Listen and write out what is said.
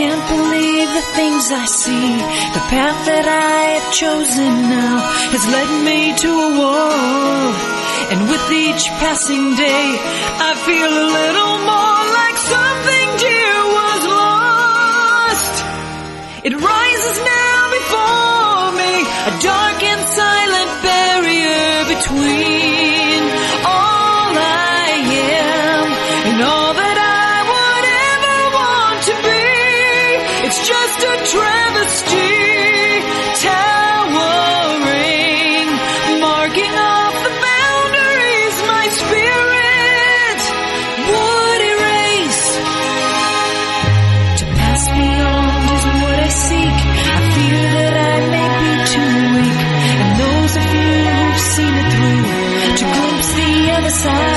can't believe the things I see. The path that I have chosen now has led me to a wall. And with each passing day, I feel a little more like something dear was lost. It rises now before me, a dark and silent barrier between all I am and all that I would ever want to be. It's just a travesty, towering, marking off the boundaries my spirit would erase. To pass beyond is what I seek. I fear that I may be too weak, and those of you who've seen it through to glimpse the other side